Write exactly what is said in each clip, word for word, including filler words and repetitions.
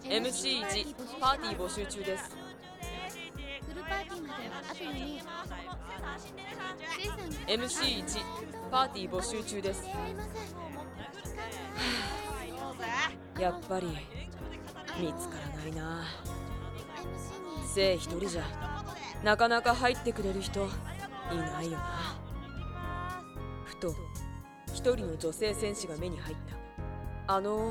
エムシーワン パーティー募集中です。 フルパーティーまであとよにん。 エムシーワン パーティー募集中です。やっぱり見つからないな。せい一人じゃなかなか入ってくれる人いないよな。ふと一人の女性戦士が目に入った。あのん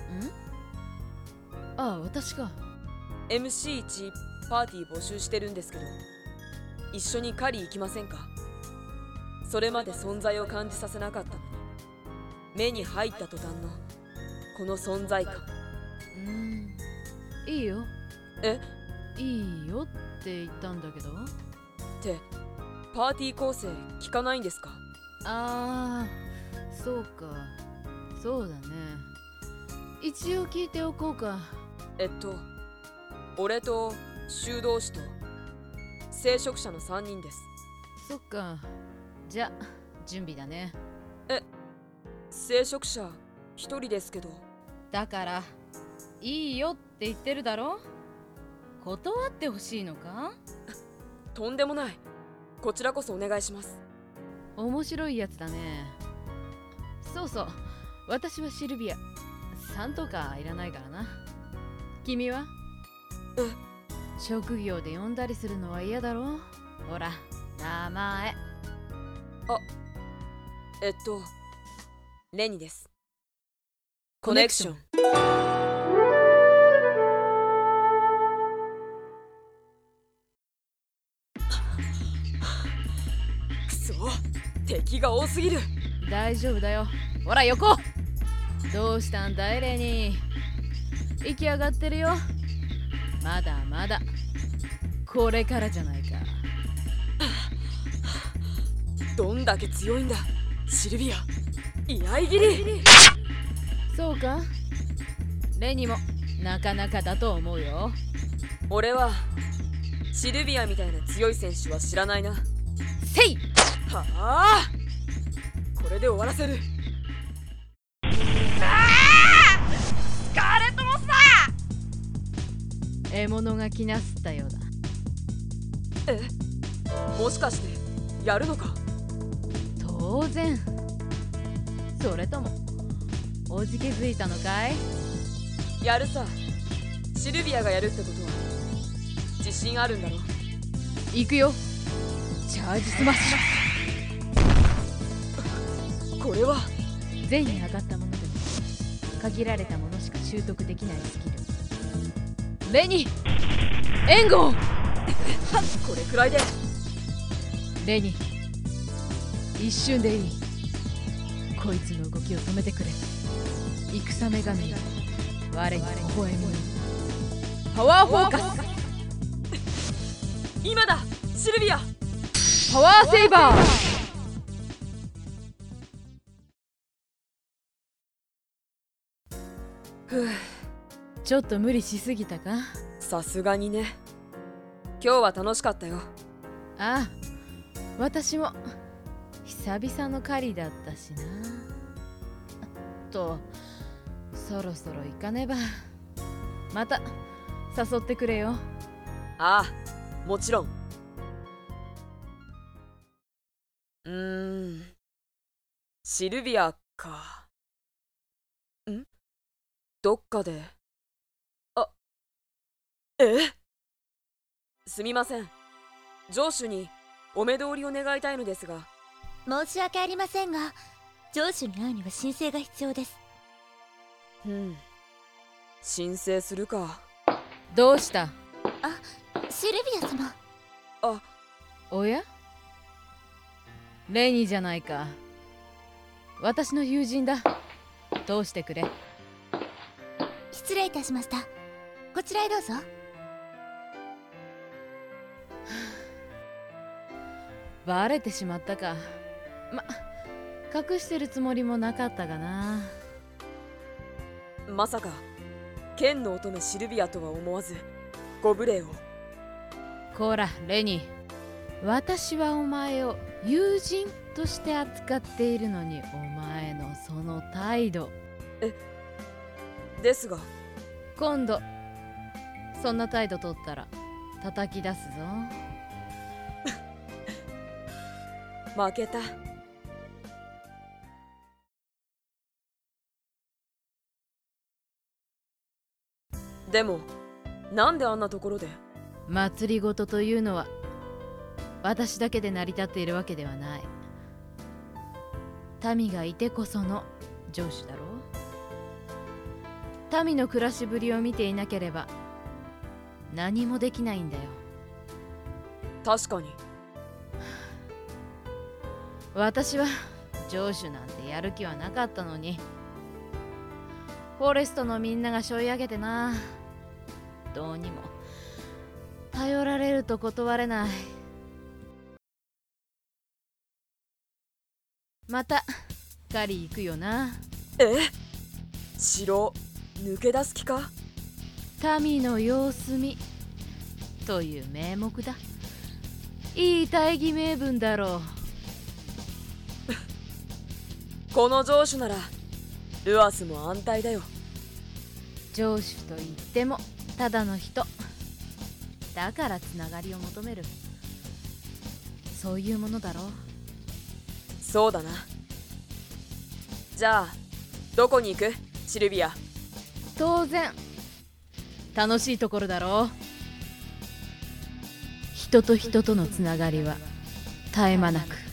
ああ、私か。 エムシーワン パーティー募集してるんですけど、一緒に狩り行きませんか？それまで存在を感じさせなかったのに、目に入った途端のこの存在感。 うーん、いいよ。 え？ いいよって言ったんだけど。 ってパーティー構成聞かないんですか？ ああ、そうか。そうだね。一応聞いておこうか。 えっと俺と修道士と聖職者のさんにんです。 そっか。じゃあ準備だね。 え、聖職者ひとりですけど。 だからいいよって言ってるだろ。断ってほしいのか？ とんでもない。こちらこそお願いします。 面白いやつだね。そうそう、私はシルビア。さんとかいらないからな。君は？ え、 職業で呼んだりするのは嫌だろ。ほら、名前。 あ、えっとレニです。コネクション。くそ、敵が多すぎる。 大丈夫だよ。ほら横。どうしたんだいレニー。息上がってるよ。まだまだこれからじゃないか。 どんだけ強いんだシルビア。居合切り。 そうか、レニもなかなかだと思うよ。 俺はシルビアみたいな強い選手は知らないな。 せい。 はあ、これで終わらせる。 スカーレットモンスタ獲物が来なすったようだ。 え、もしかしてやるのか？ 当然。それともおじけづいたのかい？ やるさ。シルビアがやるってことは自信あるんだろ？ 行くよ。チャージスマッシュ。これは全員上がったものでも限られたものしか習得できないスキル。レニ援護。 これくらいで。 レニ、一瞬でいい。こいつの動きを止めてくれ。戦女神よ、我に微笑みよ。パワーフォーカス。 今だシルビア。 パワーセイバー。 ふう、 ちょっと無理しすぎたか？ さすがにね。今日は楽しかったよ。 ああ、私も久々の狩りだったしな。と、そろそろ行かねば。また誘ってくれよ。 ああ、もちろん。うーん、シルビアか。ん？どっかで。あ、え？すみません。城主にお目通りを願いたいのですが。 ー。申し訳ありませんが、城主に会うには申請が必要です。 うん、申請するか。 どうした？ あ、シルビア様。 あ、 おや？レニーじゃないか。私の友人だ。通してくれ。 失礼いたしました。こちらへどうぞ。 バレてしまったか。ま、隠してるつもりもなかったがな。 まさか剣の乙女シルビアとは思わずご無礼を。 こらレニー、私はお前を友人として扱っているのに、お前のその態度。 え、ですが。 今度そんな態度取ったら叩き出すぞ。 負けた。でもなんであんなところで？ 祭りごとというのは私だけで成り立っているわけではない。民がいてこその城主だろう。民の暮らしぶりを見ていなければ何もできないんだよ。 確かに。 私は城主なんてやる気はなかったのに、フォレストのみんなが背負い上げてな。どうにも頼られると断れない。また狩り行くよな。 え？城抜け出す気か？ 民の様子見という名目だ。いい大義名分だろう。この城主ならルアスも安泰だよ。 城主と言ってもただの人だからつながりを求める。そういうものだろう。 そうだな。じゃあどこに行く？シルビア。 当然楽しいところだろう。人と人とのつながりは絶え間なく